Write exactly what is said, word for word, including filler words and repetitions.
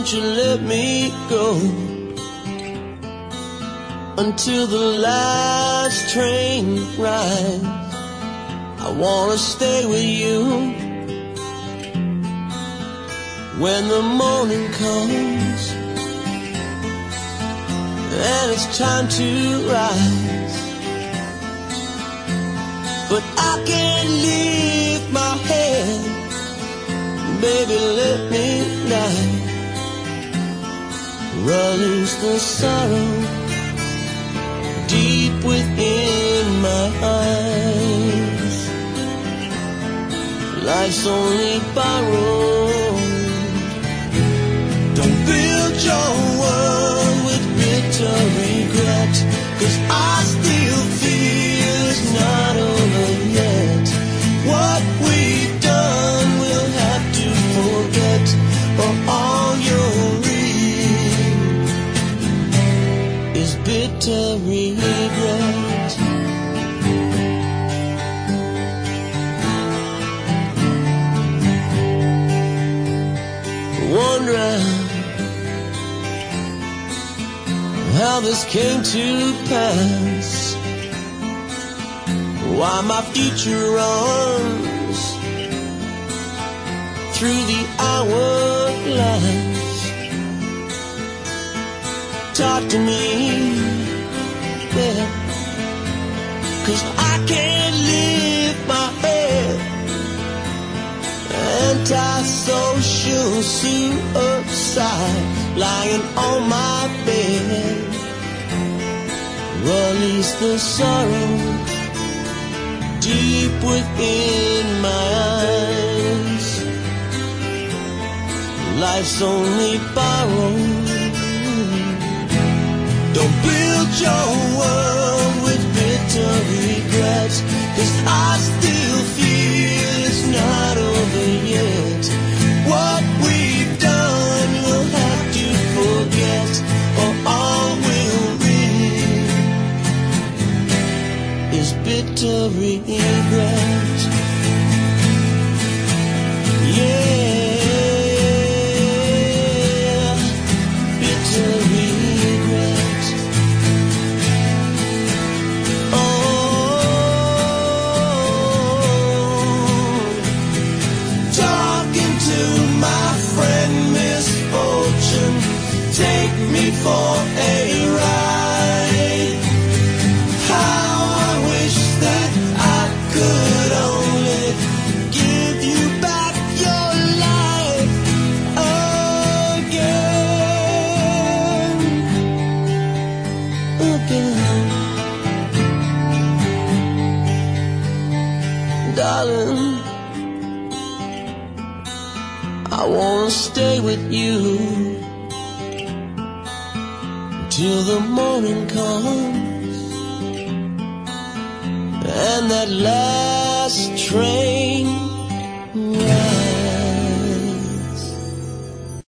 won't you let me go until the last train rides? I wanna stay with you when the morning comes and it's time to rise. But I can't lift my head, baby, let me lie. Release the sorrow deep within my eyes. Life's only borrowed. Don't build your world with bitter regret, 'cause I still feel it's not over yet. What we've done we'll have to forget, or all you'll read is bitter regret. Wondering how this came to pass, why my future runs through the hourglass. Talk to me, yeah, 'cause I can't lift my head. Anti-social suicide lying on my bed. Release the sorrow deep within my eyes. Life's only borrowed. Don't build your world with bitter regrets, 'cause I still feel it's not over yet. What we've done we'll have to forget, or all we'll read is bitter regret. Yeah, bitter regret. Oh, talking to my friend Misfortune, take me for a ride. How I wish that I could only give you back your life again, again. Darling, I wanna stay with you till the morning comes and that last train